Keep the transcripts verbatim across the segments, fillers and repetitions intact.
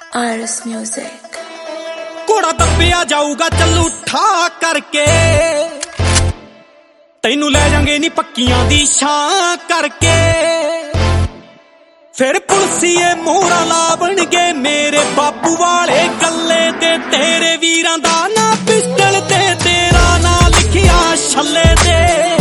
RS music. घोड़ा दब्बिया जाऊगा चलू ठा करके, तैनू लै जांगे नी पक्कियां दी छां करके। फिर पुलसीए मोहरा लावणगे मेरे बाबू वाले गल्ले ते, तेरे वीरां दा ना पिस्टल ते तेरा ना लिखिया छल्ले ते।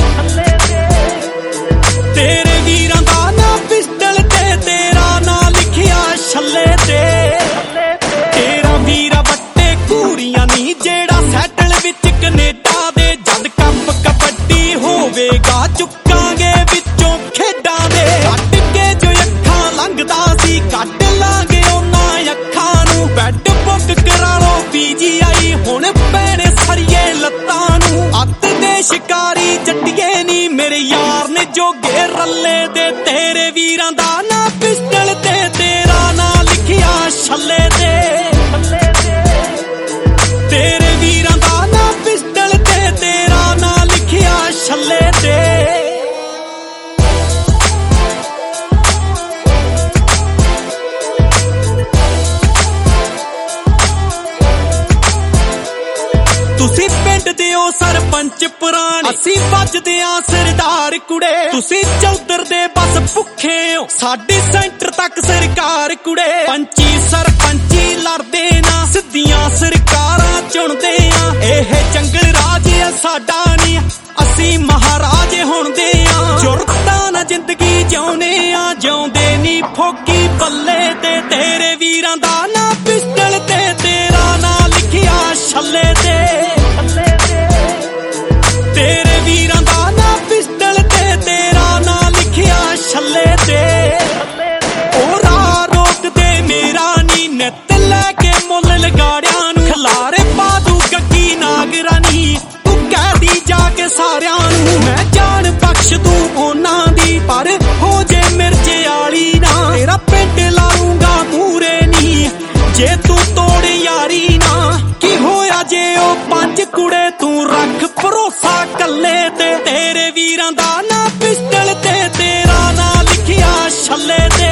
तेरे वीरां दा ना पिस्टल ते तेरा ना लिखिया छल्ले ते। तेरा वीरा बट्टे घूरियां नी जेड़ा सैटल विच कनेडा दे, जद कप कबड्डी होवेगा चुकांगे विचों खेडां दे। कट के जो अखां लंघदा सी कट लांगे उन्हां अखां नूं, बैड बुक करा लो पीजीआई हुण पैणे सरिये लत्तां नूं। अत दे शिकारी जट्टिए नी मेरे यार ने जोगे रल्ले दे, तेरे वीरां दा ना पिस्टल ते तेरा ना लिखिया छल्ले ते। तेरे वीरां दा ना पिस्टल ते तेरा ना लिखिया छल्ले ते। तुसी पिंड दे ओ सरपंच पुराने, असी बजदे आ सरदार कुड़े। तुसी चौधर दे बस भुखे हो, साडे सेंटर तक सरकार कुड़े। पंची सरपंची लड़दे ना, सिद्धियां सरकारां चुनदे आ। एह जंगल राज है साडा नी, असी महाराज हुंदे आ। जुरतां ना जिंदगी जिउने आ, जिउंदे नी फोकी बल्ले ते। तेरे वीरां दा ना पिस्टल ते तेरा ना लिखिया छल्ले ते। तेरे वीरां दा ना पिस्टल ते तेरा ना लिखिया छल्ले ते। ओ राह रोकदे मेरा नी नित लैके मुल लगाड़ियां नूं, खलारे पा दू गग्गी नागरानी तू कह दी जाके सारियां नूं। मैं जान बख्श दूं उन्हां दी पर हो जे मिर्जे आली ना, तेरा पिंड लाऊंगा मूरे नी जे तू तोड़ यारी ना। की होया जे ओ पंज कुड़े तू रख भरोसा कल्ले ते। तेरे वीरां दा ना पिस्टल ते तेरा ना लिखिया छल्ले ते।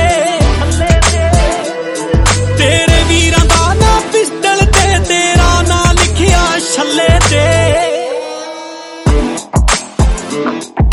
तेरे वीरां दा ना पिस्टल ते तेरा ना लिखिया छल्ले ते।